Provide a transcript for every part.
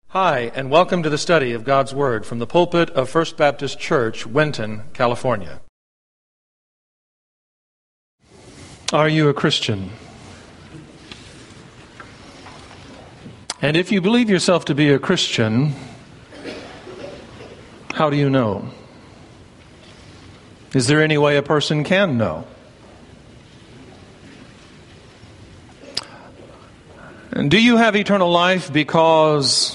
Hi, and welcome to the study of God's Word from the pulpit of First Baptist Church, Winton, California. Are you a Christian? And if you believe yourself to be a Christian, how do you know? Is there any way a person can know? And do you have eternal life because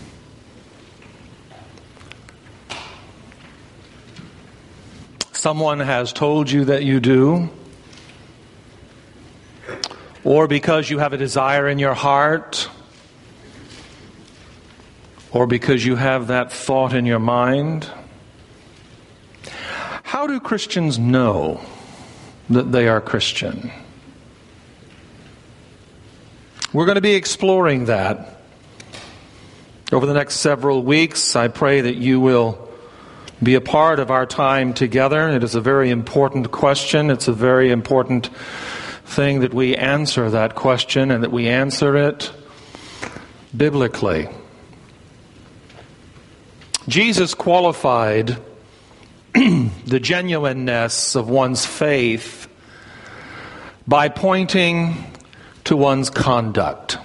someone has told you that you do? Or because you have a desire in your heart? Or because you have that thought in your mind? How do Christians know that they are Christian? We're going to be exploring that over the next several weeks. I pray that you will be a part of our time together. It is a very important question. It's a very important thing that we answer that question and that we answer it biblically. Jesus qualified the genuineness of one's faith by pointing to one's conduct.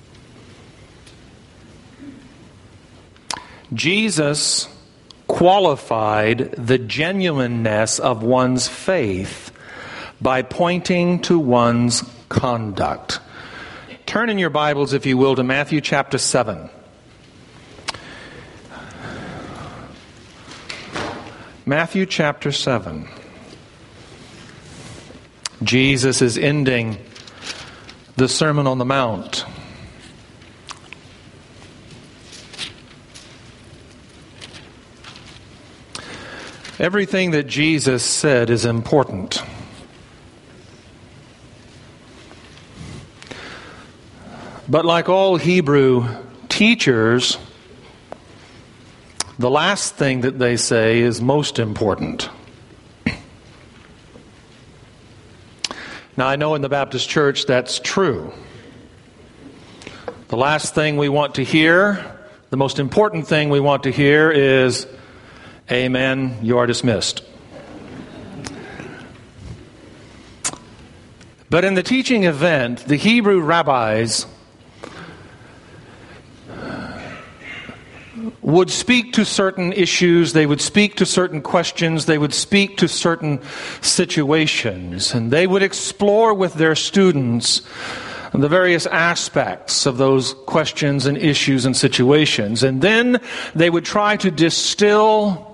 Jesus qualified the genuineness of one's faith by pointing to one's conduct. Turn in your Bibles, if you will, to Matthew chapter 7. Matthew chapter 7. Jesus is ending the Sermon on the Mount. Everything that Jesus said is important. But like all Hebrew teachers, the last thing that they say is most important. Now, I know in the Baptist church that's true. The last thing we want to hear, the most important thing we want to hear is, "Amen, you are dismissed." But in the teaching event, the Hebrew rabbis would speak to certain issues, they would speak to certain questions, they would speak to certain situations, and they would explore with their students the various aspects of those questions and issues and situations. And then they would try to distill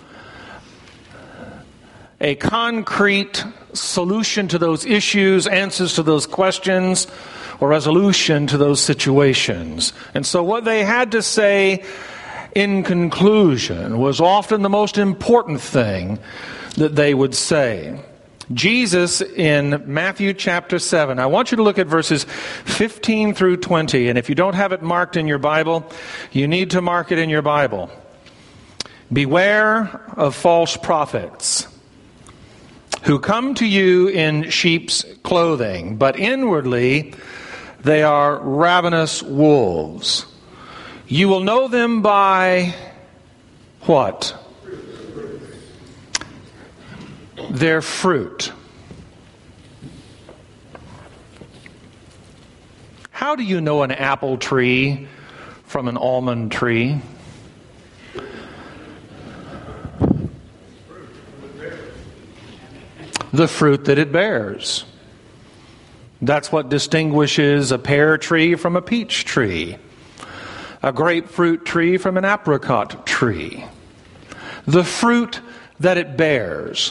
a concrete solution to those issues, answers to those questions, or resolution to those situations. And so what they had to say in conclusion was often the most important thing that they would say. Jesus in Matthew chapter 7, I want you to look at verses 15 through 20. And if you don't have it marked in your Bible, you need to mark it in your Bible. "Beware of false prophets, who come to you in sheep's clothing, but inwardly they are ravenous wolves. You will know them by" what? Their fruit. How do you know an apple tree from an almond tree? The fruit that it bears. That's what distinguishes a pear tree from a peach tree, a grapefruit tree from an apricot tree. The fruit that it bears.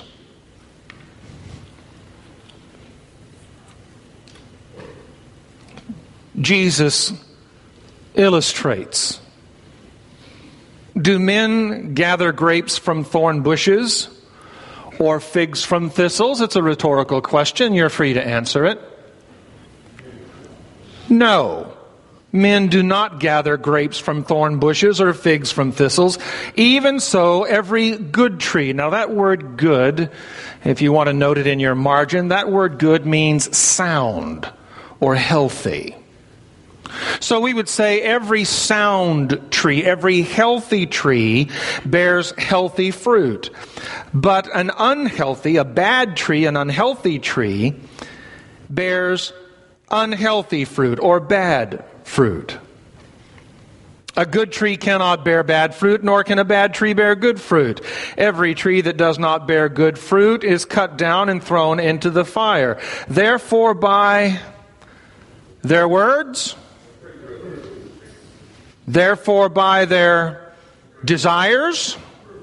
Jesus illustrates. Do men gather grapes from thorn bushes or figs from thistles? It's a rhetorical question. You're free to answer it. No. Men do not gather grapes from thorn bushes or figs from thistles. Even so, every good tree. Now that word good, if you want to note it in your margin, that word good means sound or healthy. So we would say every sound tree, every healthy tree bears healthy fruit. But an unhealthy, a bad tree, an unhealthy tree bears unhealthy fruit or bad fruit. A good tree cannot bear bad fruit, nor can a bad tree bear good fruit. Every tree that does not bear good fruit is cut down and thrown into the fire. Therefore, by their words, therefore by their desires,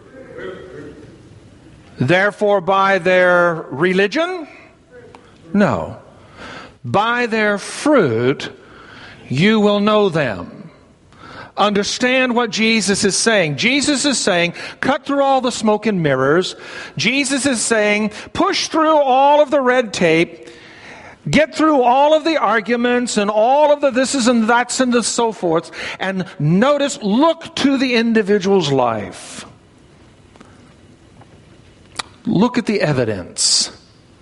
therefore by their religion, no. By their fruit you will know them. Understand what Jesus is saying. Jesus is saying, cut through all the smoke and mirrors. Jesus is saying, push through all of the red tape. Get through all of the arguments and all of the thises and that's and the so forth. And notice, look to the individual's life. Look at the evidence.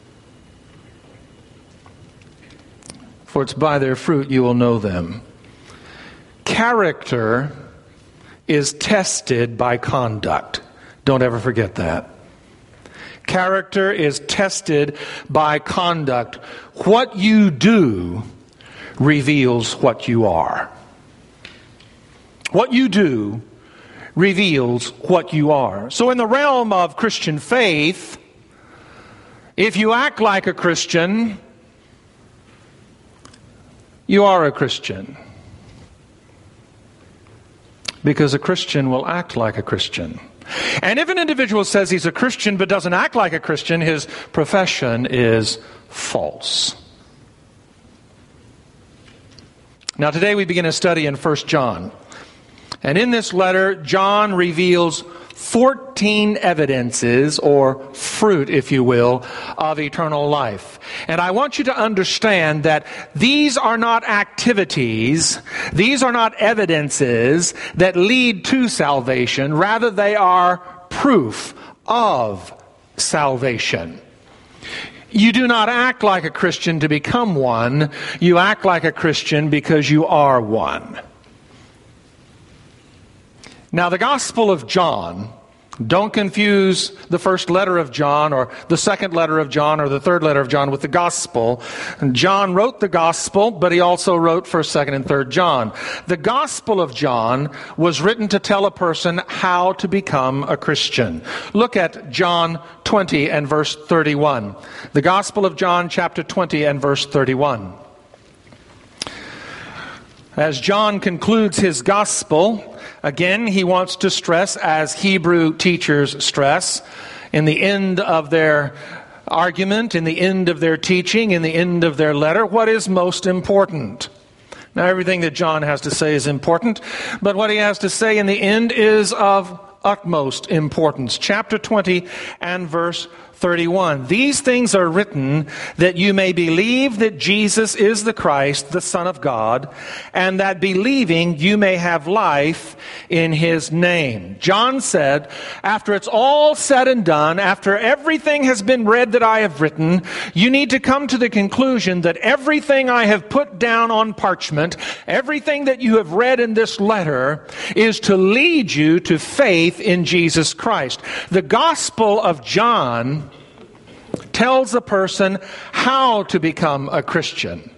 For it's by their fruit you will know them. Character is tested by conduct. Don't ever forget that. Character is tested by conduct. What you do reveals what you are. What you do reveals what you are. So in the realm of Christian faith, if you act like a Christian, you are a Christian. Because a Christian will act like a Christian. And if an individual says he's a Christian but doesn't act like a Christian, his profession is false. Now today we begin a study in 1 John. And in this letter, John reveals 14 evidences, or fruit, if you will, of eternal life. And I want you to understand that these are not activities, these are not evidences that lead to salvation. Rather, they are proof of salvation. You do not act like a Christian to become one. You act like a Christian because you are one. Now, the Gospel of John, don't confuse the first letter of John or the second letter of John or the third letter of John with the Gospel. And John wrote the Gospel, but he also wrote 1st, 2nd, and 3rd John. The Gospel of John was written to tell a person how to become a Christian. Look at John 20 and verse 31. The Gospel of John, chapter 20 and verse 31. As John concludes his Gospel, again, he wants to stress, as Hebrew teachers stress, in the end of their argument, in the end of their teaching, in the end of their letter, what is most important. Now, everything that John has to say is important, but what he has to say in the end is of utmost importance. Chapter 20 and verse 31. These things are written that you may believe that Jesus is the Christ, the Son of God, and that believing you may have life in His name. John said, after it's all said and done, after everything has been read that I have written, you need to come to the conclusion that everything I have put down on parchment, everything that you have read in this letter, is to lead you to faith in Jesus Christ. The Gospel of John tells a person how to become a Christian.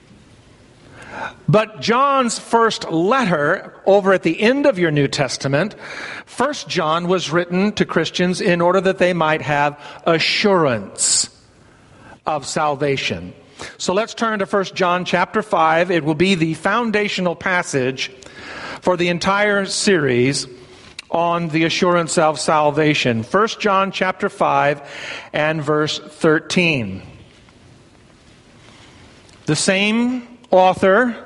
But John's first letter, over at the end of your New Testament, 1 John was written to Christians in order that they might have assurance of salvation. So let's turn to 1 John chapter 5. It will be the foundational passage for the entire series on the assurance of salvation. 1 John chapter 5 and verse 13. The same author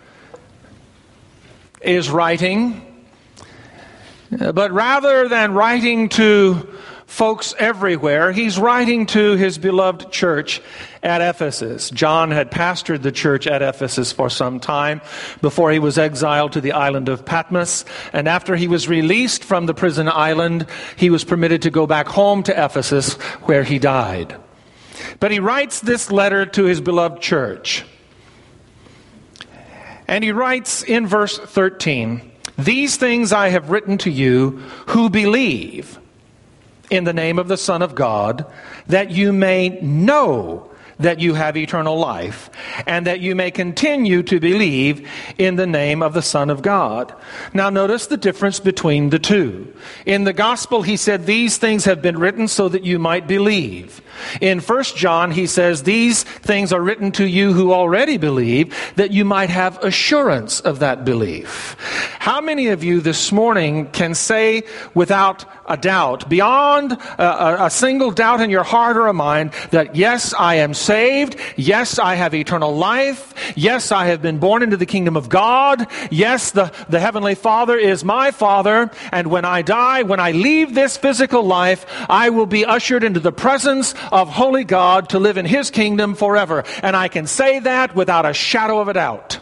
is writing, but rather than writing to folks everywhere, he's writing to his beloved church at Ephesus. John had pastored the church at Ephesus for some time before he was exiled to the island of Patmos. And after he was released from the prison island, he was permitted to go back home to Ephesus, where he died. But he writes this letter to his beloved church. And he writes in verse 13, "These things I have written to you who believe in the name of the Son of God, that you may know that you have eternal life, and that you may continue to believe in the name of the Son of God." Now notice the difference between the two. In the gospel, he said, "These things have been written so that you might believe." In 1 John, he says, "These things are written to you who already believe, that you might have assurance of that belief." How many of you this morning can say without a doubt, beyond a single doubt in your heart or a mind, that yes, I am saved, yes, I have eternal life, yes, I have been born into the kingdom of God, yes, the Heavenly Father is my Father, and when I die, when I leave this physical life, I will be ushered into the presence of holy God to live in His kingdom forever. And I can say that without a shadow of a doubt.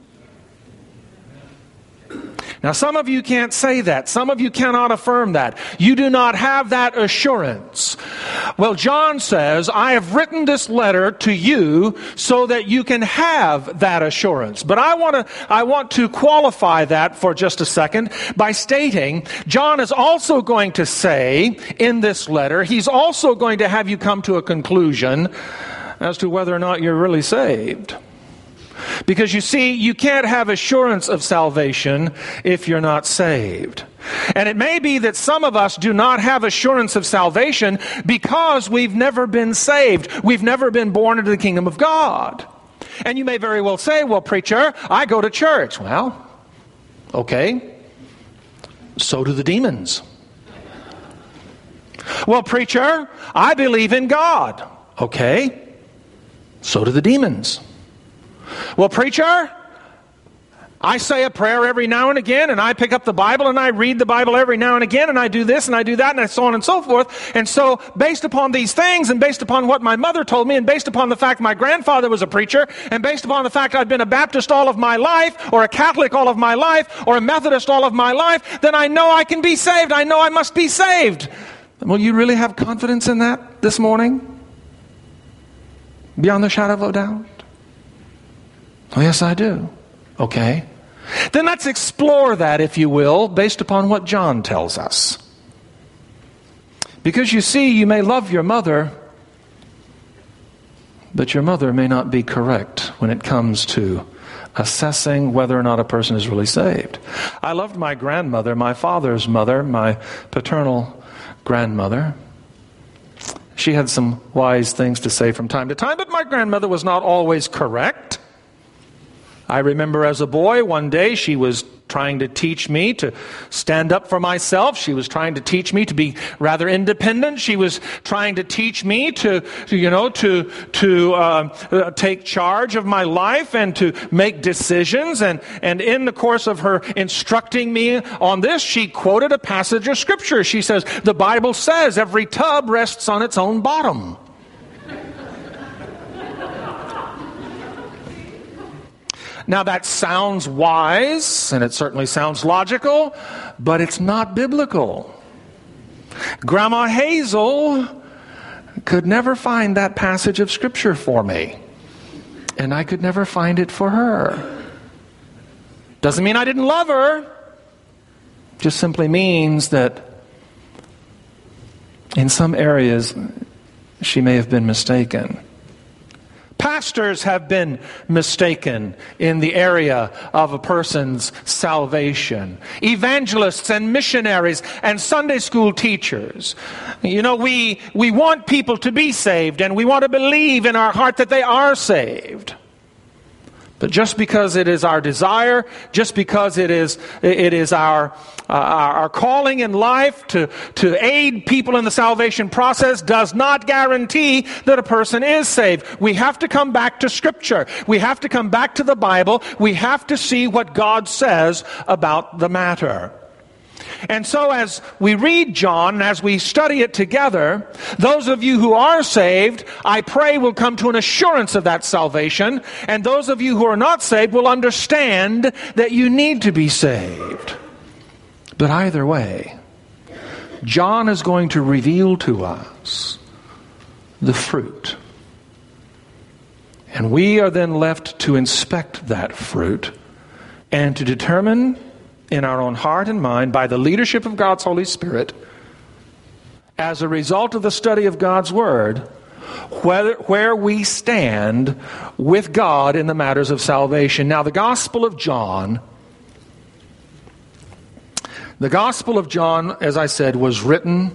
Now, some of you can't say that. Some of you cannot affirm that. You do not have that assurance. Well, John says, "I have written this letter to you so that you can have that assurance." But I want to qualify that for just a second by stating John is also going to say in this letter, he's also going to have you come to a conclusion as to whether or not you're really saved. Because you see, you can't have assurance of salvation if you're not saved. And it may be that some of us do not have assurance of salvation because we've never been saved. We've never been born into the kingdom of God. And you may very well say, "Well, preacher, I go to church." Well, okay. So do the demons. "Well, preacher, I believe in God." Okay. So do the demons. "Well, preacher, I say a prayer every now and again, and I pick up the Bible and I read the Bible every now and again, and I do this and I do that, and so on and so forth. And so, based upon these things, and based upon what my mother told me, and based upon the fact my grandfather was a preacher, and based upon the fact I've been a Baptist all of my life, or a Catholic all of my life, or a Methodist all of my life, then I know I can be saved. I know I must be saved." Will you really have confidence in that this morning? Beyond the shadow of a doubt? Oh, yes, I do. Okay. Then let's explore that, if you will, based upon what John tells us. Because you see, you may love your mother, but your mother may not be correct when it comes to assessing whether or not a person is really saved. I loved my grandmother, my father's mother, my paternal grandmother. She had some wise things to say from time to time, but my grandmother was not always correct. I remember as a boy, one day she was trying to teach me to stand up for myself. She was trying to teach me to be rather independent. She was trying to teach me to take charge of my life and to make decisions. And in the course of her instructing me on this, she quoted a passage of Scripture. She says, "The Bible says every tub rests on its own bottom." Now that sounds wise, and it certainly sounds logical, but it's not biblical. Grandma Hazel could never find that passage of Scripture for me, and I could never find it for her. Doesn't mean I didn't love her. Just simply means that in some areas she may have been mistaken. Pastors have been mistaken in the area of a person's salvation. Evangelists and missionaries and Sunday school teachers. You know, we want people to be saved, and we want to believe in our heart that they are saved. But just because it is our desire, just because it is our calling in life to aid people in the salvation process, does not guarantee that a person is saved. We have to come back to Scripture. We have to come back to the Bible. We have to see what God says about the matter. And so as we read John, and as we study it together, those of you who are saved, I pray will come to an assurance of that salvation. And those of you who are not saved will understand that you need to be saved. But either way, John is going to reveal to us the fruit. And we are then left to inspect that fruit and to determine in our own heart and mind, by the leadership of God's Holy Spirit, as a result of the study of God's Word, where we stand with God in the matters of salvation. Now, the Gospel of John, as I said, was written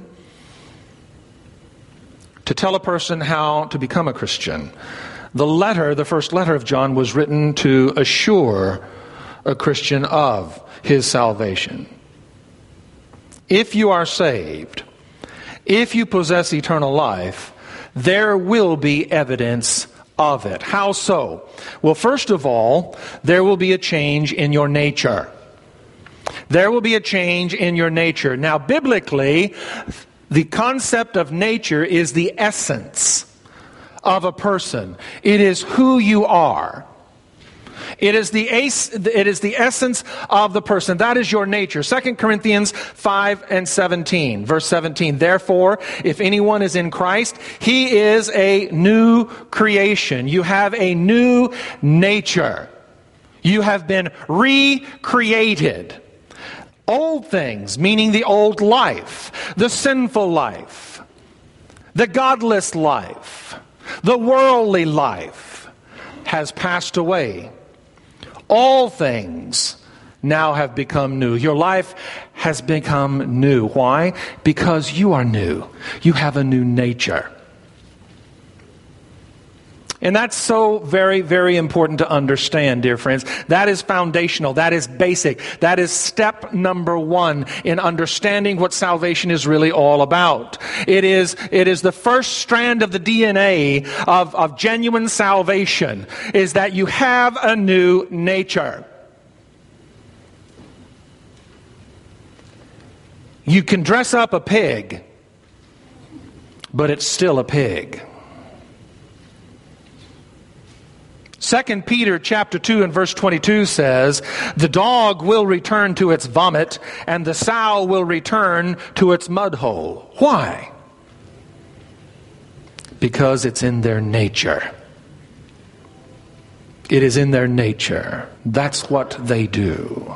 to tell a person how to become a Christian. The first letter of John, was written to assure a Christian of his salvation. If you are saved, if you possess eternal life, there will be evidence of it. How so? Well, first of all, there will be a change in your nature. There will be a change in your nature. Now, biblically, the concept of nature is the essence of a person. It is who you are. It is the essence of the person. That is your nature. 2 Corinthians 5:17, verse 17. Therefore, if anyone is in Christ, he is a new creation. You have a new nature. You have been recreated. Old things, meaning the old life, the sinful life, the godless life, the worldly life, has passed away. All things now have become new. Your life has become new. Why? Because you are new. You have a new nature. And that's so very, very important to understand, dear friends. That is foundational. That is basic. That is step number one in understanding what salvation is really all about. It is the first strand of the DNA of genuine salvation, is that you have a new nature. You can dress up a pig, but it's still a pig. 2 Peter chapter 2 and verse 22 says, the dog will return to its vomit, and the sow will return to its mud hole. Why? Because it's in their nature. It is in their nature. That's what they do.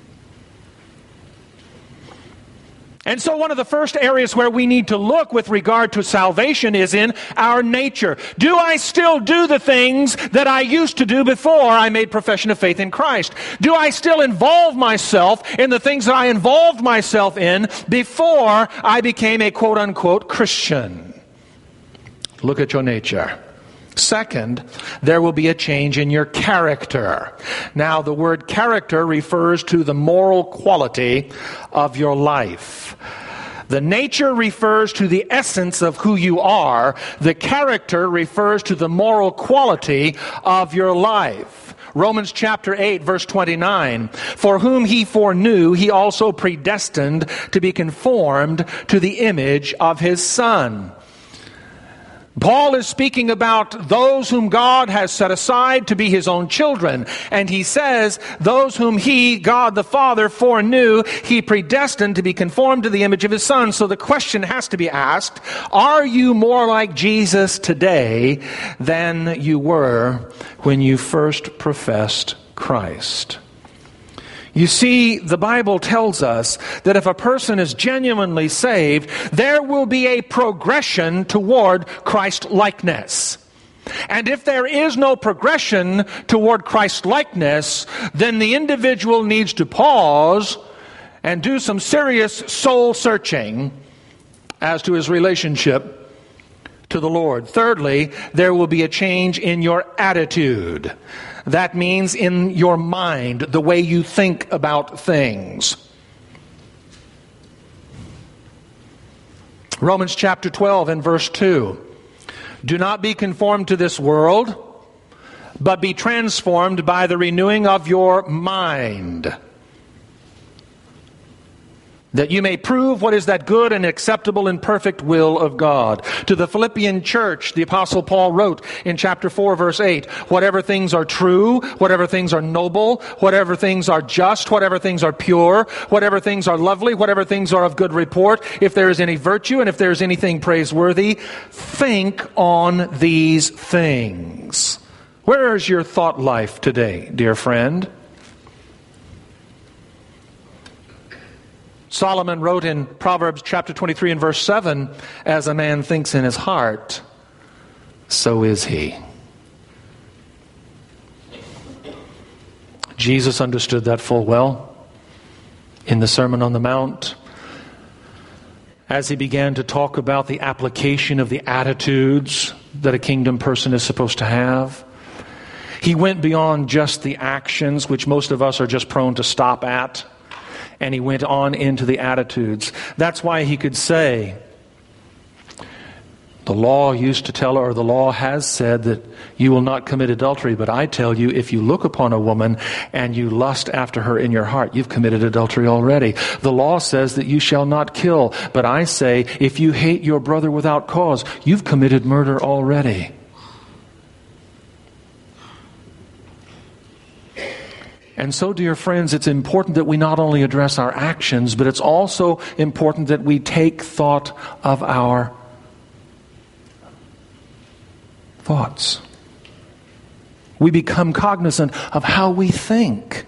And so one of the first areas where we need to look with regard to salvation is in our nature. Do I still do the things that I used to do before I made profession of faith in Christ? Do I still involve myself in the things that I involved myself in before I became a quote-unquote Christian? Look at your nature. Second, there will be a change in your character. Now, the word character refers to the moral quality of your life. The nature refers to the essence of who you are. The character refers to the moral quality of your life. Romans chapter 8, verse 29. For whom he foreknew, he also predestined to be conformed to the image of his Son. Paul is speaking about those whom God has set aside to be his own children. And he says, those whom he, God the Father, foreknew, he predestined to be conformed to the image of his Son. So the question has to be asked, are you more like Jesus today than you were when you first professed Christ? You see, the Bible tells us that if a person is genuinely saved, there will be a progression toward Christ-likeness. And if there is no progression toward Christ-likeness, then the individual needs to pause and do some serious soul-searching as to his relationship to the Lord. Thirdly, there will be a change in your attitude. That means in your mind, the way you think about things. Romans chapter 12 and verse 2. Do not be conformed to this world, but be transformed by the renewing of your mind, that you may prove what is that good and acceptable and perfect will of God. To the Philippian church, the Apostle Paul wrote in chapter 4, verse 8, whatever things are true, whatever things are noble, whatever things are just, whatever things are pure, whatever things are lovely, whatever things are of good report, if there is any virtue and if there is anything praiseworthy, think on these things. Where is your thought life today, dear friend? Solomon wrote in Proverbs chapter 23 and verse 7, as a man thinks in his heart, so is he. Jesus understood that full well in the Sermon on the Mount, as he began to talk about the application of the attitudes that a kingdom person is supposed to have. He went beyond just the actions, which most of us are just prone to stop at, and he went on into the attitudes. That's why he could say, the law used to tell, or the law has said, that you will not commit adultery, but I tell you, if you look upon a woman and you lust after her in your heart, you've committed adultery already. The law says that you shall not kill, but I say, if you hate your brother without cause, you've committed murder already. And so, dear friends, it's important that we not only address our actions, but it's also important that we take thought of our thoughts. We become cognizant of how we think.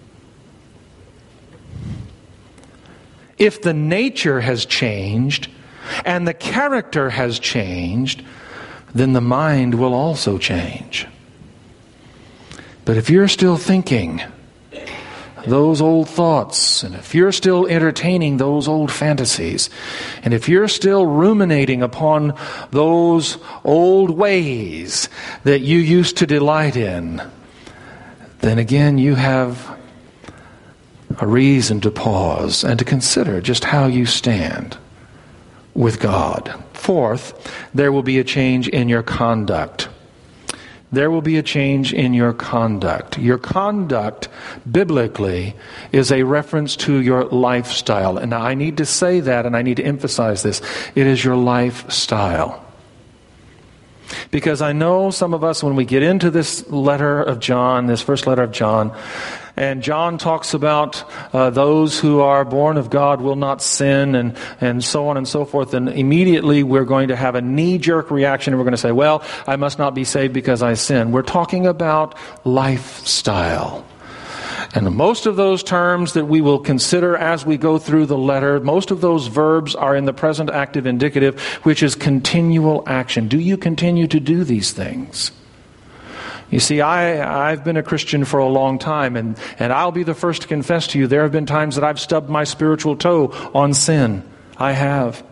If the nature has changed and the character has changed, then the mind will also change. But if you're still thinking those old thoughts, and if you're still entertaining those old fantasies, and if you're still ruminating upon those old ways that you used to delight in, then again you have a reason to pause and to consider just how you stand with God. Fourth, there will be a change in your conduct. There will be a change in your conduct. Your conduct, biblically, is a reference to your lifestyle. And I need to say that, and I need to emphasize this. It is your lifestyle. Because I know some of us, when we get into this letter of John, this first letter of John, and John talks about those who are born of God will not sin, and so on and so forth. And immediately we're going to have a knee-jerk reaction, and we're going to say, well, I must not be saved because I sin. We're talking about lifestyle. And most of those terms that we will consider as we go through the letter, most of those verbs are in the present active indicative, which is continual action. Do you continue to do these things? You see, I've been a Christian for a long time, and I'll be the first to confess to you, there have been times that I've stubbed my spiritual toe on sin. I have.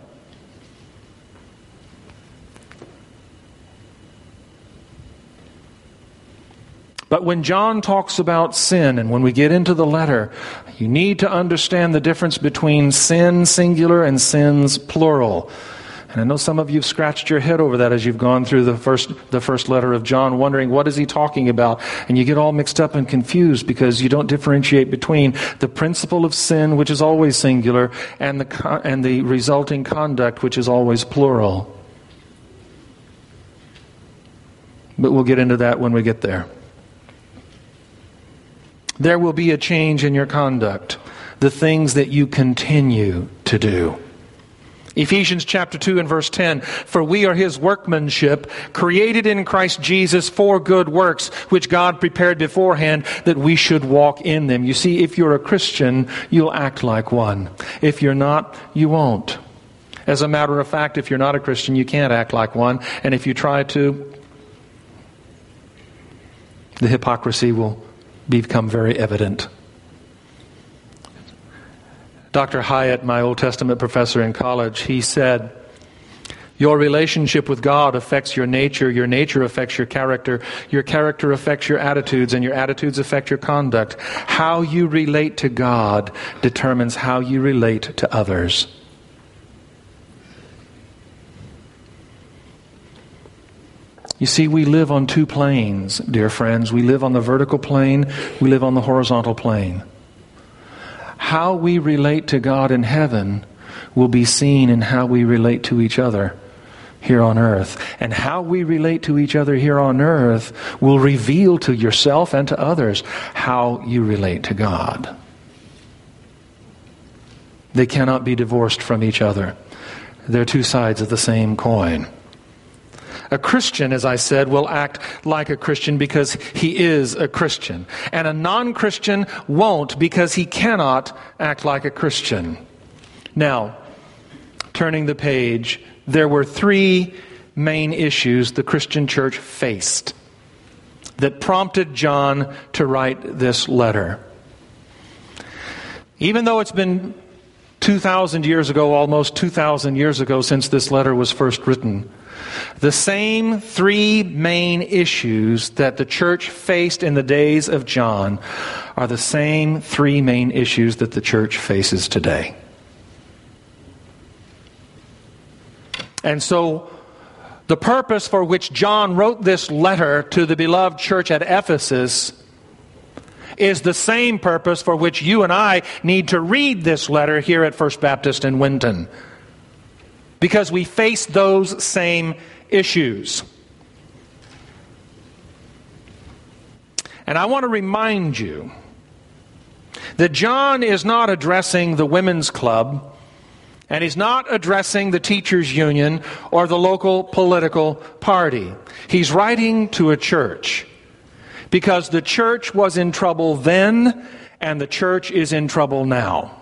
But when John talks about sin, and when we get into the letter, you need to understand the difference between sin singular and sins plural. And I know some of you have scratched your head over that as you've gone through the first letter of John, wondering what is he talking about? And you get all mixed up and confused because you don't differentiate between the principle of sin, which is always singular, and the resulting conduct, which is always plural. But we'll get into that when we get there. There will be a change in your conduct, the things that you continue to do. Ephesians chapter 2 and verse 10, for we are his workmanship, created in Christ Jesus for good works, which God prepared beforehand that we should walk in them. You see, if you're a Christian, you'll act like one. If you're not, you won't. As a matter of fact, if you're not a Christian, you can't act like one. And if you try to, the hypocrisy will become very evident. Dr. Hyatt, my Old Testament professor in college, he said, your relationship with God affects your nature affects your character affects your attitudes, and your attitudes affect your conduct. How you relate to God determines how you relate to others. You see, we live on two planes, dear friends. We live on the vertical plane, we live on the horizontal plane. How we relate to God in heaven will be seen in how we relate to each other here on earth. And how we relate to each other here on earth will reveal to yourself and to others how you relate to God. They cannot be divorced from each other. They're two sides of the same coin. A Christian, as I said, will act like a Christian because he is a Christian. And a non-Christian won't because he cannot act like a Christian. Now, turning the page, there were three main issues the Christian church faced that prompted John to write this letter. Even though it's been 2,000 years ago, almost 2,000 years ago since this letter was first written, the same three main issues that the church faced in the days of John are the same three main issues that the church faces today. And so, the purpose for which John wrote this letter to the beloved church at Ephesus is the same purpose for which you and I need to read this letter here at First Baptist in Winton. Because we face those same issues. And I want to remind you that John is not addressing the women's club, and he's not addressing the teachers' union or the local political party. He's writing to a church because the church was in trouble then, and the church is in trouble now.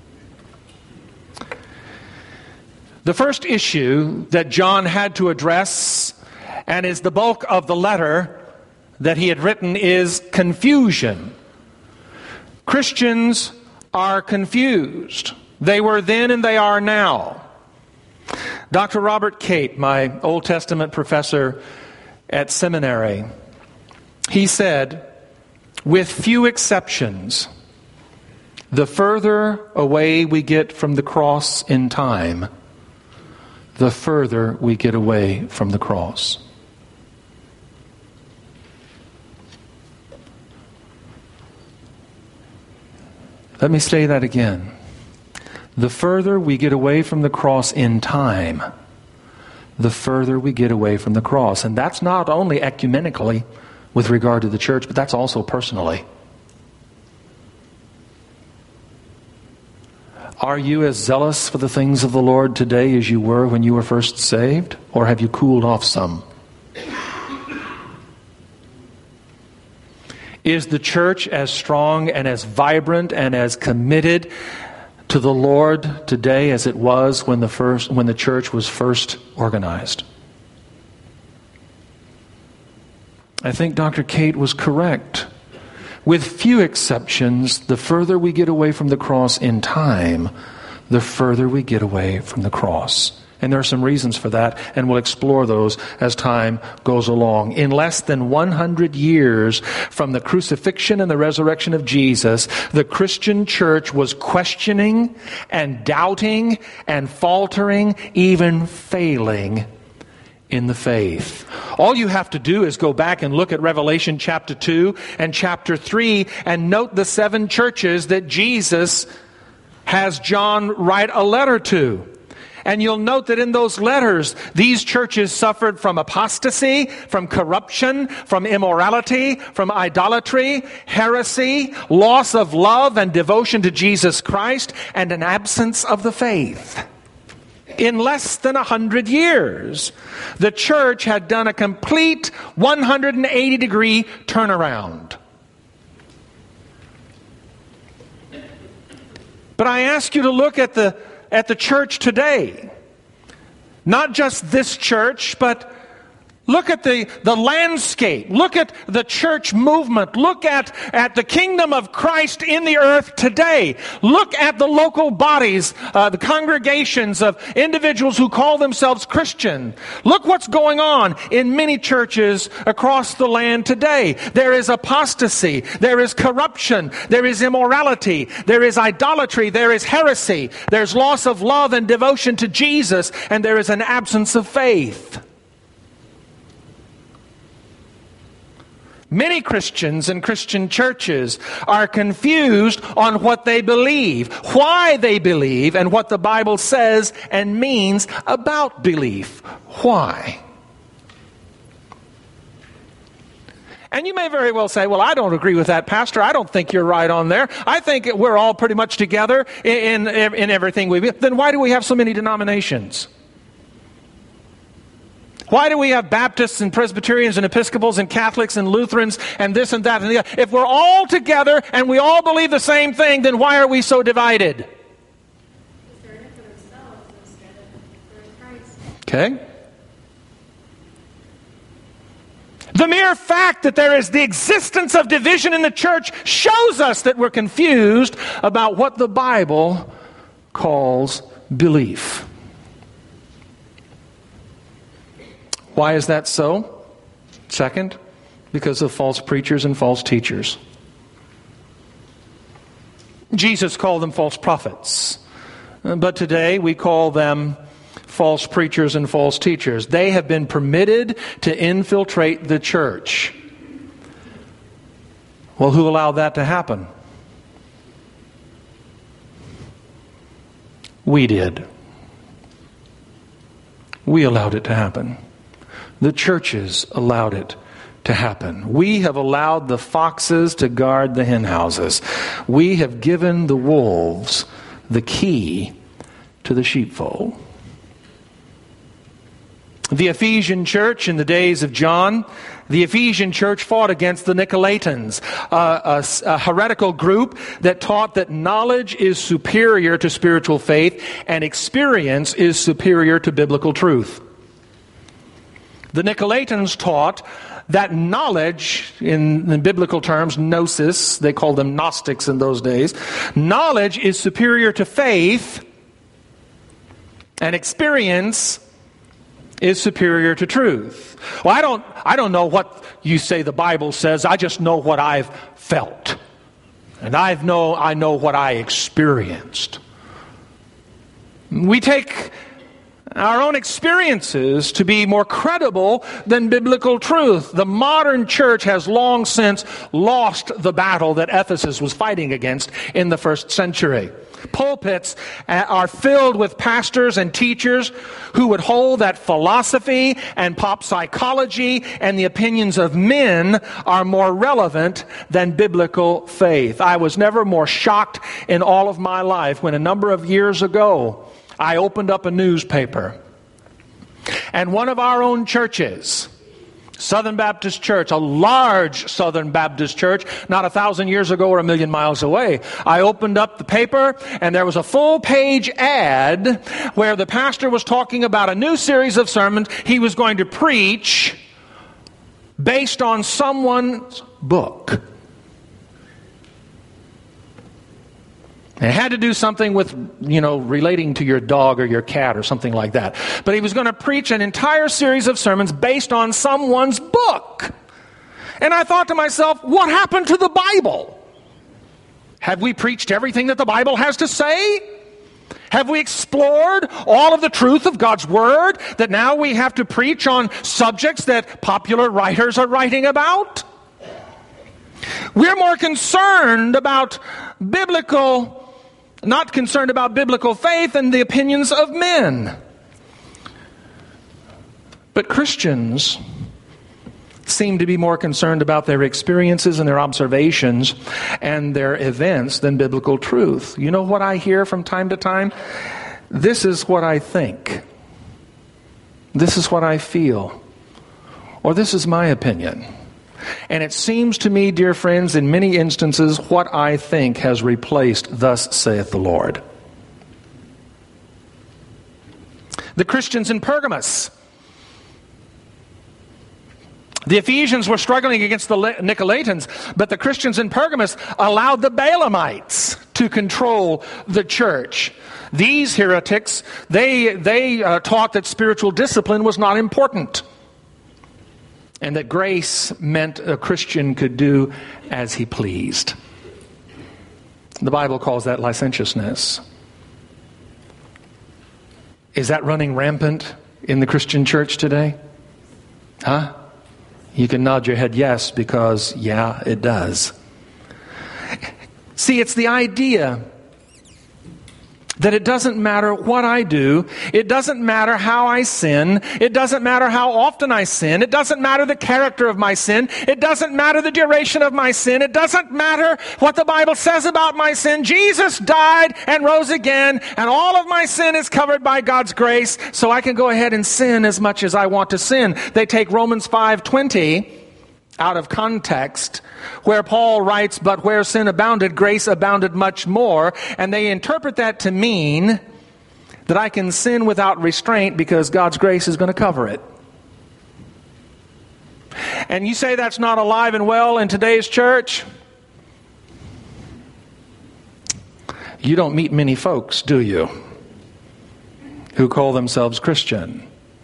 The first issue that John had to address, and is the bulk of the letter that he had written, is confusion. Christians are confused. They were then and they are now. Dr. Robert Cate, my Old Testament professor at seminary, he said, with few exceptions, the further away we get from the cross in time, the further we get away from the cross. Let me say that again. The further we get away from the cross in time, the further we get away from the cross. And that's not only ecumenically with regard to the church, but that's also personally. Are you as zealous for the things of the Lord today as you were when you were first saved? Or have you cooled off some? Is the church as strong and as vibrant and as committed to the Lord today as it was when the church was first organized? I think Dr. Cate was correct. With few exceptions, the further we get away from the cross in time, the further we get away from the cross. And there are some reasons for that, and we'll explore those as time goes along. In less than 100 years from the crucifixion and the resurrection of Jesus, the Christian church was questioning and doubting and faltering, even failing in the faith. All you have to do is go back and look at Revelation chapter 2 and chapter 3 and note the 7 churches that Jesus has John write a letter to. And you'll note that in those letters, these churches suffered from apostasy, from corruption, from immorality, from idolatry, heresy, loss of love and devotion to Jesus Christ, and an absence of the faith. In less than 100 years, the church had done a complete 180-degree turnaround. But I ask you to look at the church today. Not just this church, but look at the landscape. Look at the church movement. Look at the kingdom of Christ in the earth today. Look at the local bodies, the congregations of individuals who call themselves Christian. Look what's going on in many churches across the land today. There is apostasy. There is corruption. There is immorality. There is idolatry. There is heresy. There's loss of love and devotion to Jesus. And there is an absence of faith. Many Christians and Christian churches are confused on what they believe, why they believe, and what the Bible says and means about belief. Why? And you may very well say, well, I don't agree with that, Pastor. I don't think you're right on there. I think we're all pretty much together in everything we do. Then why do we have so many denominations? Why do we have Baptists and Presbyterians and Episcopals and Catholics and Lutherans and this and that and the other? If we're all together and we all believe the same thing, then why are we so divided? Okay? The mere fact that there is the existence of division in the church shows us that we're confused about what the Bible calls belief. Why is that so? Second, because of false preachers and false teachers. Jesus called them false prophets, but today we call them false preachers and false teachers. They have been permitted to infiltrate the church. Well, who allowed that to happen? We did. We allowed it to happen. The churches allowed it to happen. We have allowed the foxes to guard the hen houses. We have given the wolves the key to the sheepfold. The Ephesian church in the days of John, the Ephesian church fought against the Nicolaitans, a heretical group that taught that knowledge is superior to spiritual faith and experience is superior to biblical truth. The Nicolaitans taught that knowledge, in biblical terms, gnosis, they called them Gnostics in those days, knowledge is superior to faith and experience is superior to truth. Well, I don't know what you say the Bible says. I just know what I've felt. And I know what I experienced. We take our own experiences to be more credible than biblical truth. The modern church has long since lost the battle that Ephesus was fighting against in the first century. Pulpits are filled with pastors and teachers who would hold that philosophy and pop psychology and the opinions of men are more relevant than biblical faith. I was never more shocked in all of my life when a number of years ago I opened up a newspaper and one of our own churches, Southern Baptist Church, a large Southern Baptist church, not 1,000 years ago or 1,000,000 miles away. I opened up the paper and there was a full-page ad where the pastor was talking about a new series of sermons he was going to preach based on someone's book. It had to do something with, relating to your dog or your cat or something like that. But he was going to preach an entire series of sermons based on someone's book. And I thought to myself, what happened to the Bible? Have we preached everything that the Bible has to say? Have we explored all of the truth of God's Word that now we have to preach on subjects that popular writers are writing about? We're more concerned about not concerned about biblical faith and the opinions of men. But Christians seem to be more concerned about their experiences and their observations and their events than biblical truth. You know what I hear from time to time? This is what I think. This is what I feel. Or this is my opinion. And it seems to me, dear friends, in many instances, what I think has replaced "Thus saith the Lord." The Christians in Pergamos. The Ephesians were struggling against the Nicolaitans, but the Christians in Pergamos allowed the Balaamites to control the church. These heretics, they taught that spiritual discipline was not important, and that grace meant a Christian could do as he pleased. The Bible calls that licentiousness. Is that running rampant in the Christian church today? Huh? You can nod your head yes, because yeah, it does. See, it's the idea that it doesn't matter what I do, it doesn't matter how I sin, it doesn't matter how often I sin, it doesn't matter the character of my sin, it doesn't matter the duration of my sin, it doesn't matter what the Bible says about my sin. Jesus died and rose again, and all of my sin is covered by God's grace, so I can go ahead and sin as much as I want to sin. They take Romans 5:20 out of context, where Paul writes, "But where sin abounded, grace abounded much more." And they interpret that to mean that I can sin without restraint because God's grace is going to cover it. And you say that's not alive and well in today's church? You don't meet many folks, do you, who call themselves Christian?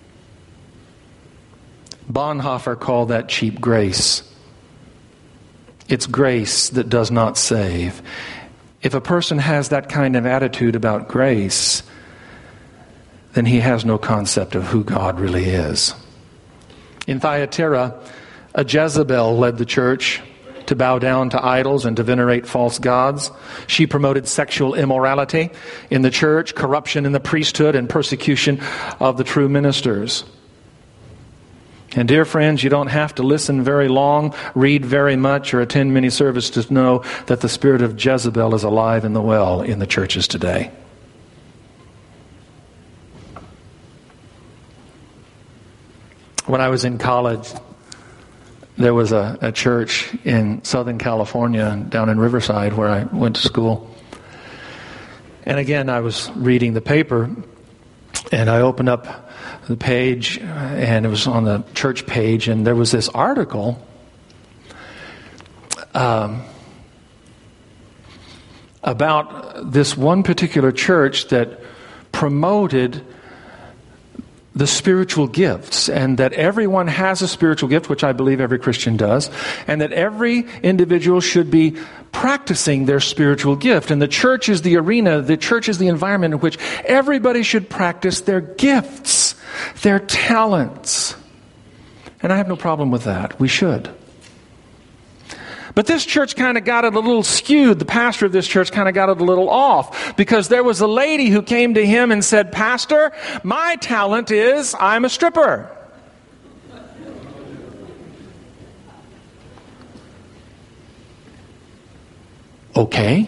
Bonhoeffer called that cheap grace. It's grace that does not save. If a person has that kind of attitude about grace, then he has no concept of who God really is. In Thyatira, a Jezebel led the church to bow down to idols and to venerate false gods. She promoted sexual immorality in the church, corruption in the priesthood, and persecution of the true ministers. And dear friends, you don't have to listen very long, read very much, or attend many services to know that the spirit of Jezebel is alive and well in the churches today. When I was in college, there was a church in Southern California, down in Riverside, where I went to school. And again, I was reading the paper, and I opened up the page, and it was on the church page, and there was this article about this one particular church that promoted the spiritual gifts, and that everyone has a spiritual gift, which I believe every Christian does, and that every individual should be practicing their spiritual gift. And the church is the arena, the church is the environment in which everybody should practice their gifts, their talents. And I have no problem with that. We should. But this church kind of got it a little skewed. The pastor of this church kind of got it a little off, because there was a lady who came to him and said, "Pastor, my talent is I'm a stripper." Okay.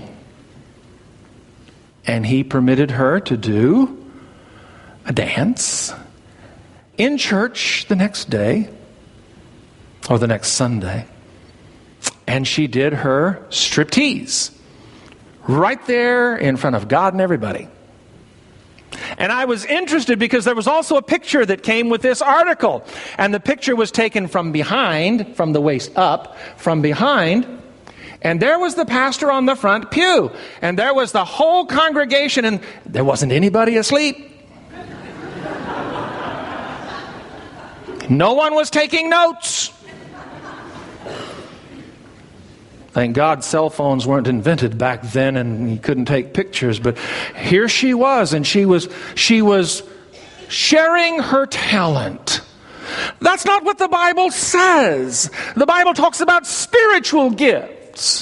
And he permitted her to do a dance in church the next day, or the next Sunday. And she did her striptease right there in front of God and everybody. And I was interested because there was also a picture that came with this article. And the picture was taken from behind, from the waist up, from behind. And there was the pastor on the front pew. And there was the whole congregation, and there wasn't anybody asleep. No one was taking notes. Thank God cell phones weren't invented back then and you couldn't take pictures. But here she was, and she was sharing her talent. That's not what the Bible says. The Bible talks about spiritual gifts,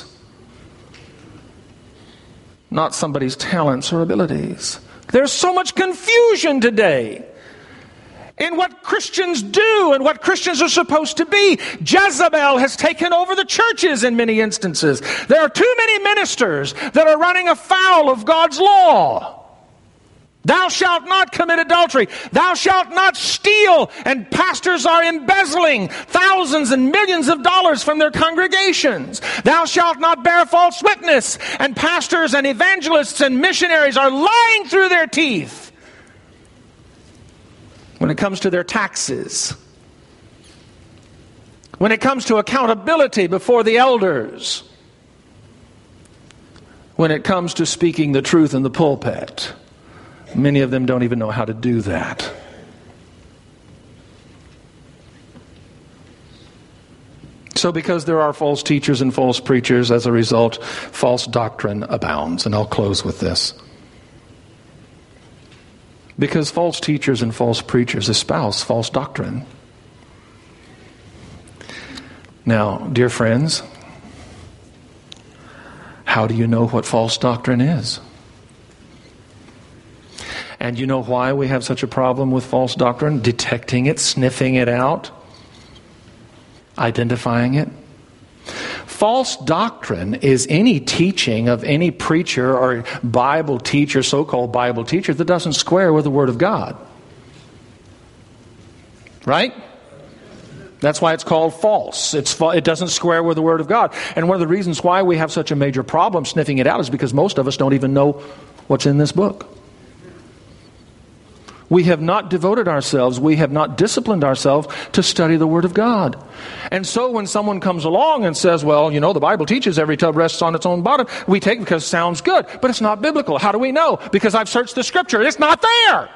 not somebody's talents or abilities. There's so much confusion today in what Christians do and what Christians are supposed to be. Jezebel has taken over the churches in many instances. There are too many ministers that are running afoul of God's law. Thou shalt not commit adultery. Thou shalt not steal. And pastors are embezzling thousands and millions of dollars from their congregations. Thou shalt not bear false witness. And pastors and evangelists and missionaries are lying through their teeth when it comes to their taxes, when it comes to accountability before the elders, when it comes to speaking the truth in the pulpit. Many of them don't even know how to do that. So because there are false teachers and false preachers, as a result, false doctrine abounds. And I'll close with this. Because false teachers and false preachers espouse false doctrine. Now, dear friends, how do you know what false doctrine is? And you know why we have such a problem with false doctrine? Detecting it, sniffing it out, identifying it. False doctrine is any teaching of any preacher or Bible teacher, so-called Bible teacher, that doesn't square with the Word of God. Right? That's why it's called false. It doesn't square with the Word of God. And one of the reasons why we have such a major problem sniffing it out is because most of us don't even know what's in this book. We have not devoted ourselves, we have not disciplined ourselves to study the Word of God. And so when someone comes along and says, well, you know, the Bible teaches every tub rests on its own bottom, we take it because it sounds good, but it's not biblical. How do we know? Because I've searched the Scripture. It's not there.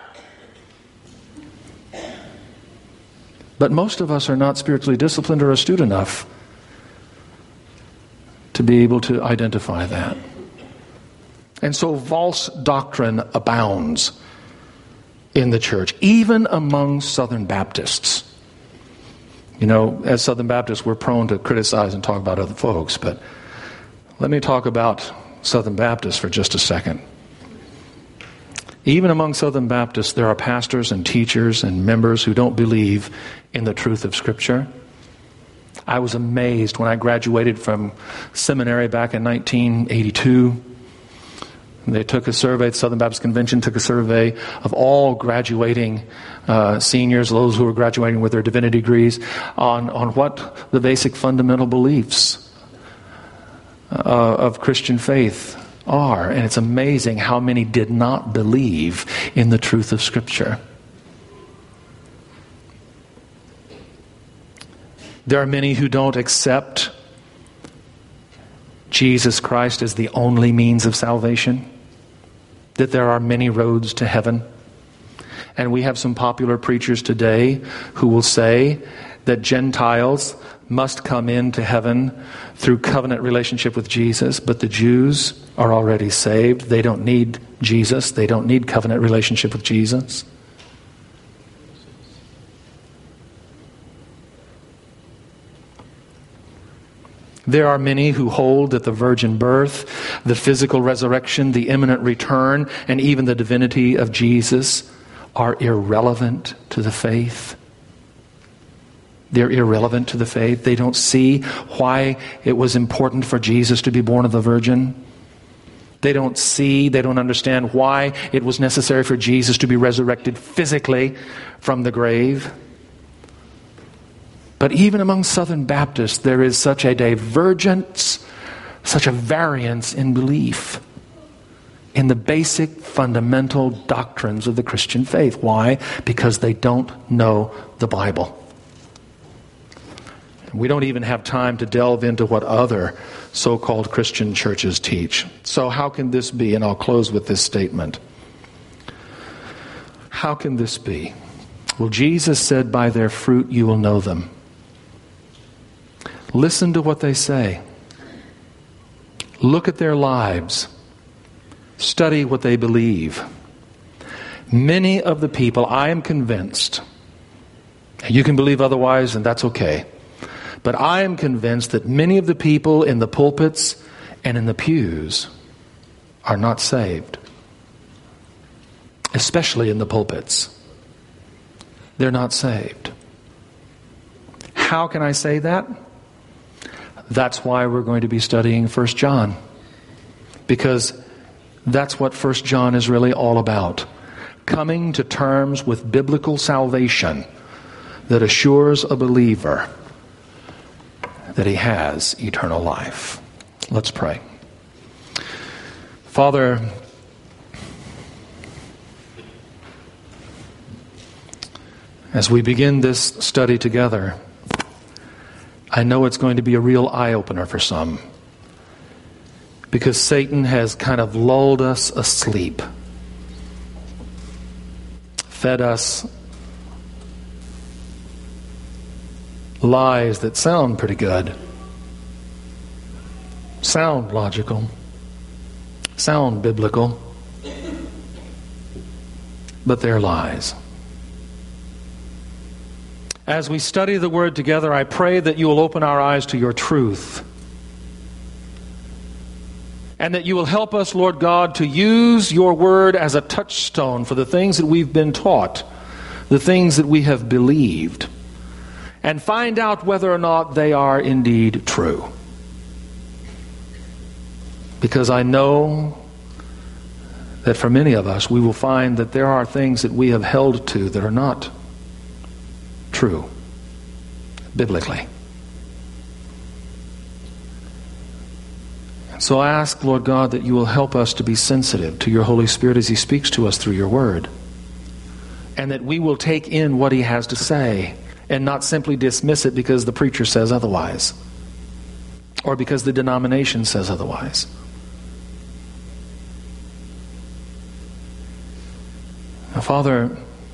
But most of us are not spiritually disciplined or astute enough to be able to identify that. And so false doctrine abounds in the church, even among Southern Baptists. You know, as Southern Baptists, we're prone to criticize and talk about other folks, but let me talk about Southern Baptists for just a second. Even among Southern Baptists, there are pastors and teachers and members who don't believe in the truth of Scripture. I was amazed when I graduated from seminary back in 1982. They took a survey, the Southern Baptist Convention took a survey of all graduating seniors, those who were graduating with their divinity degrees, on what the basic fundamental beliefs of Christian faith are. And it's amazing how many did not believe in the truth of Scripture. There are many who don't accept Jesus Christ as the only means of salvation, that there are many roads to heaven. And we have some popular preachers today who will say that Gentiles must come into heaven through covenant relationship with Jesus, but the Jews are already saved. They don't need Jesus. They don't need covenant relationship with Jesus. There are many who hold that the virgin birth, the physical resurrection, the imminent return, and even the divinity of Jesus are irrelevant to the faith. They're irrelevant to the faith. They don't see why it was important for Jesus to be born of the virgin. They don't understand why it was necessary for Jesus to be resurrected physically from the grave. But even among Southern Baptists, there is such a divergence, such a variance in belief in the basic fundamental doctrines of the Christian faith. Why? Because they don't know the Bible. We don't even have time to delve into what other so-called Christian churches teach. So how can this be? And I'll close with this statement. How can this be? Well, Jesus said, by their fruit you will know them. Listen to what they say. Look at their lives. Study what they believe. Many of the people, I am convinced, you can believe otherwise and that's okay, but I am convinced that many of the people in the pulpits and in the pews are not saved. Especially in the pulpits. They're not saved. How can I say that? That's why we're going to be studying 1 John. Because that's what 1 John is really all about. Coming to terms with biblical salvation that assures a believer that he has eternal life. Let's pray. Father, as we begin this study together, I know it's going to be a real eye-opener for some, because Satan has kind of lulled us asleep, fed us lies that sound pretty good, sound logical, sound biblical, but they're lies. As we study the Word together, I pray that you will open our eyes to your truth. And that you will help us, Lord God, to use your Word as a touchstone for the things that we've been taught, the things that we have believed, and find out whether or not they are indeed true. Because I know that for many of us, we will find that there are things that we have held to that are not true, biblically. So I ask, Lord God, that you will help us to be sensitive to your Holy Spirit as he speaks to us through your word. and that we will take in what he has to say and not simply dismiss it because the preacher says otherwise or because the denomination says otherwise. Now, Father,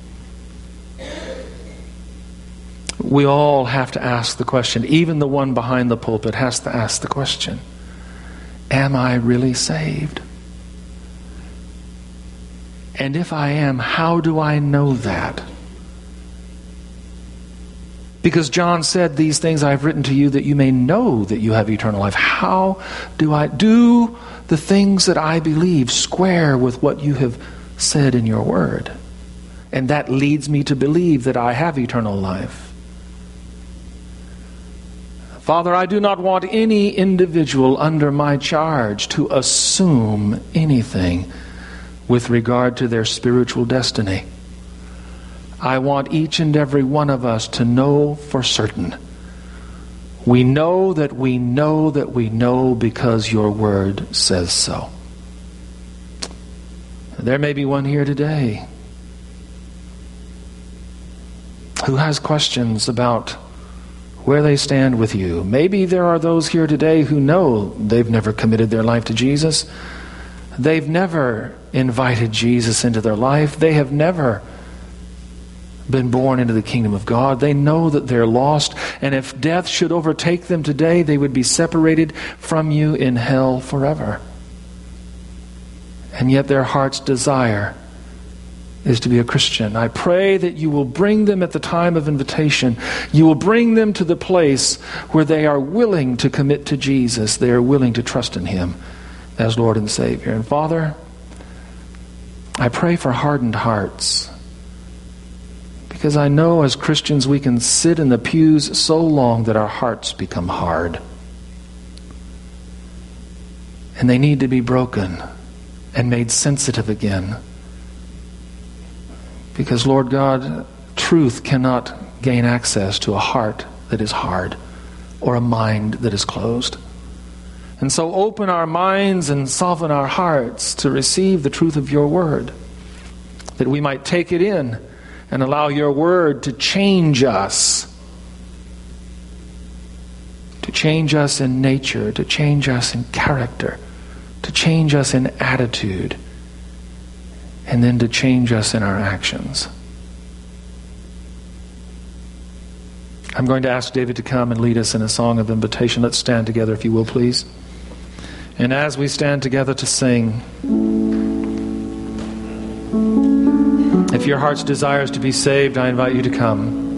we all have to ask the question. Even the one behind the pulpit has to ask the question, am I really saved? And if I am, how do I know that? Because John said, these things I've written to you that you may know that you have eternal life. How do I do the things that I believe square with what you have said in your word? And that leads me to believe that I have eternal life. Father, I do not want any individual under my charge to assume anything with regard to their spiritual destiny. I want each and every one of us to know for certain. We know that we know that we know because your word says so. There may be one here today who has questions about where they stand with you. Maybe there are those here today who know they've never committed their life to Jesus. They've never invited Jesus into their life. They have never been born into the kingdom of God. They know that they're lost, and if death should overtake them today, they would be separated from you in hell forever. And yet their heart's desire is to be a Christian. I pray that you will bring them at the time of invitation. You will bring them to the place where they are willing to commit to Jesus. They are willing to trust in him as Lord and Savior. And Father, I pray for hardened hearts, because I know as Christians we can sit in the pews so long that our hearts become hard. And they need to be broken and made sensitive again. Because, Lord God, truth cannot gain access to a heart that is hard or a mind that is closed. And so open our minds and soften our hearts to receive the truth of your word, that we might take it in and allow your word to change us in nature, to change us in character, to change us in attitude, and then to change us in our actions. I'm going to ask David to come and lead us in a song of invitation. Let's stand together, if you will, please. And as we stand together to sing, if your heart's desire is to be saved, I invite you to come.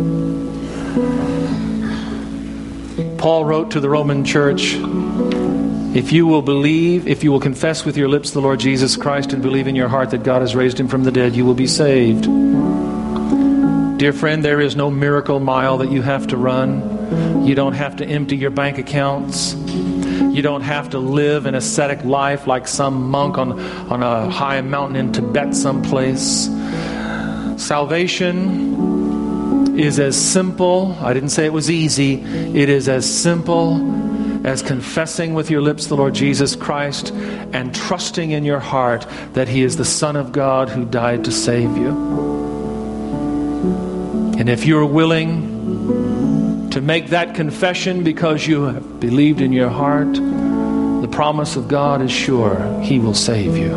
Paul wrote to the Roman church, if you will believe, if you will confess with your lips the Lord Jesus Christ and believe in your heart that God has raised him from the dead, you will be saved. Dear friend, there is no miracle mile that you have to run. You don't have to empty your bank accounts. You don't have to live an ascetic life like some monk on a high mountain in Tibet someplace. Salvation is as simple, I didn't say it was easy, it is as simple as confessing with your lips the Lord Jesus Christ and trusting in your heart that he is the Son of God who died to save you. And if you're willing to make that confession because you have believed in your heart, the promise of God is sure. He will save you.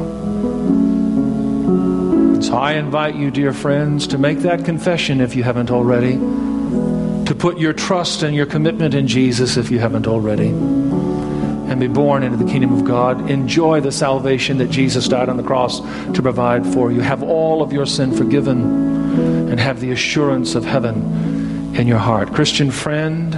So I invite you, dear friends, to make that confession if you haven't already, to put your trust and your commitment in Jesus if you haven't already, and be born into the kingdom of God. Enjoy the salvation that Jesus died on the cross to provide for you. Have all of your sin forgiven and have the assurance of heaven in your heart. Christian friend,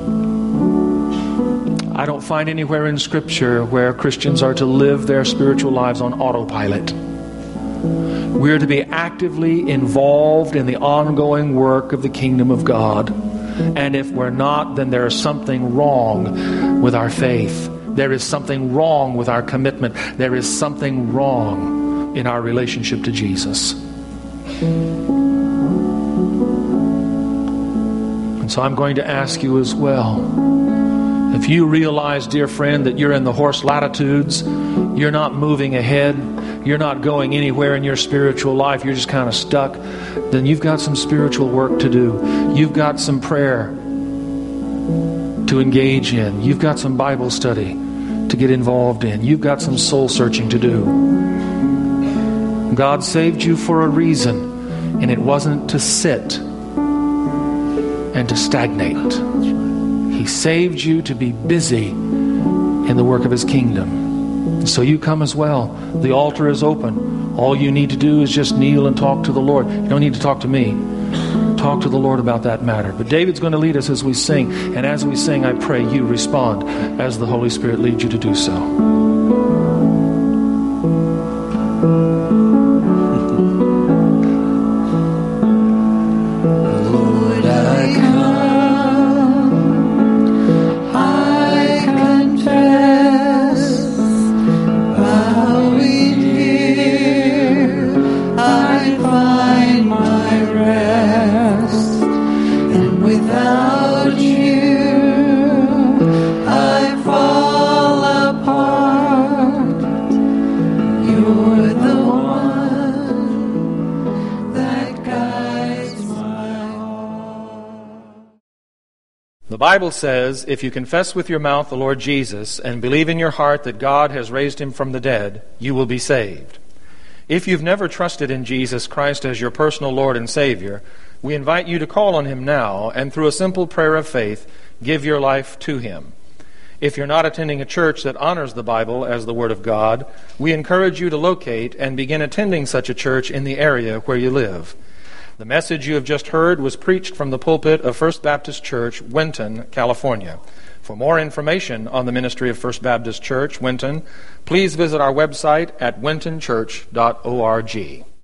I don't find anywhere in Scripture where Christians are to live their spiritual lives on autopilot. We're to be actively involved in the ongoing work of the kingdom of God. And if we're not, then there is something wrong with our faith. There is something wrong with our commitment. There is something wrong in our relationship to Jesus. And so I'm going to ask you as well, if you realize, dear friend, that you're in the horse latitudes, you're not moving ahead, you're not going anywhere in your spiritual life, you're just kind of stuck, then you've got some spiritual work to do. You've got some prayer to engage in. You've got some Bible study to get involved in. You've got some soul searching to do. God saved you for a reason, and it wasn't to sit and to stagnate. He saved you to be busy in the work of His kingdom. So you come as well. The altar is open. All you need to do is just kneel and talk to the Lord. You don't need to talk to me. Talk to the Lord about that matter. But David's going to lead us as we sing. And as we sing, I pray you respond as the Holy Spirit leads you to do so. The Bible says, if you confess with your mouth the Lord Jesus and believe in your heart that God has raised Him from the dead, you will be saved. If you've never trusted in Jesus Christ as your personal Lord and Savior, we invite you to call on Him now and through a simple prayer of faith, give your life to Him. If you're not attending a church that honors the Bible as the Word of God, we encourage you to locate and begin attending such a church in the area where you live. The message you have just heard was preached from the pulpit of First Baptist Church, Winton, California. For more information on the ministry of First Baptist Church, Winton, please visit our website at wintonchurch.org.